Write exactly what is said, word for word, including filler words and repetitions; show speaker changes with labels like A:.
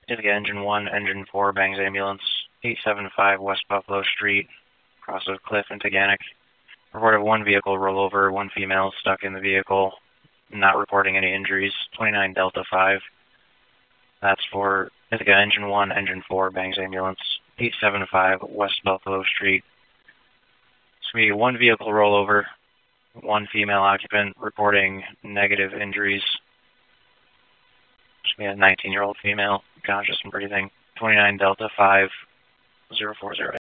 A: Ithaca Engine one, Engine four, Bangs Ambulance, eight seven five West Buffalo Street, across the cliff in Teganic. Reported one vehicle rollover, one female stuck in the vehicle, not reporting any injuries, twenty-nine Delta five. That's for Ithaca Engine one, Engine four, Bangs Ambulance, eight seven five West Buffalo Street. So we one vehicle rollover, one female occupant reporting negative injuries. So we had a nineteen-year-old female, conscious and breathing, twenty-nine Delta five, zero four zero.